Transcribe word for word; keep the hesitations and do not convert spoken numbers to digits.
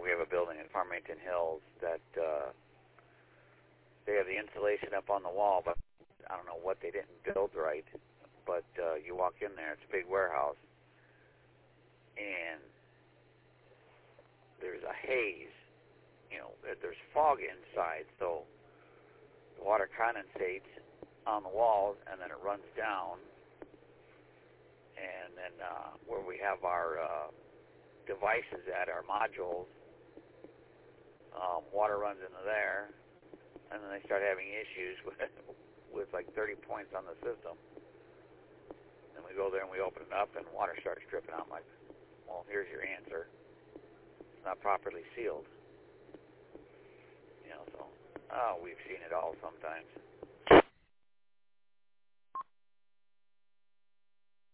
we have a building in Farmington Hills that uh, they have the insulation up on the wall, but I don't know what they didn't build right. But uh, you walk in there, it's a big warehouse, and there's a haze. You know, there's fog inside, so the water condensates on the walls, and then it runs down. And then uh, where we have our uh, devices at, our modules, um, water runs into there, and then they start having issues with with like thirty points on the system. And we go there and we open it up, and water starts dripping out. I'm like, well, here's your answer. It's not properly sealed. You know, so oh, we've seen it all sometimes.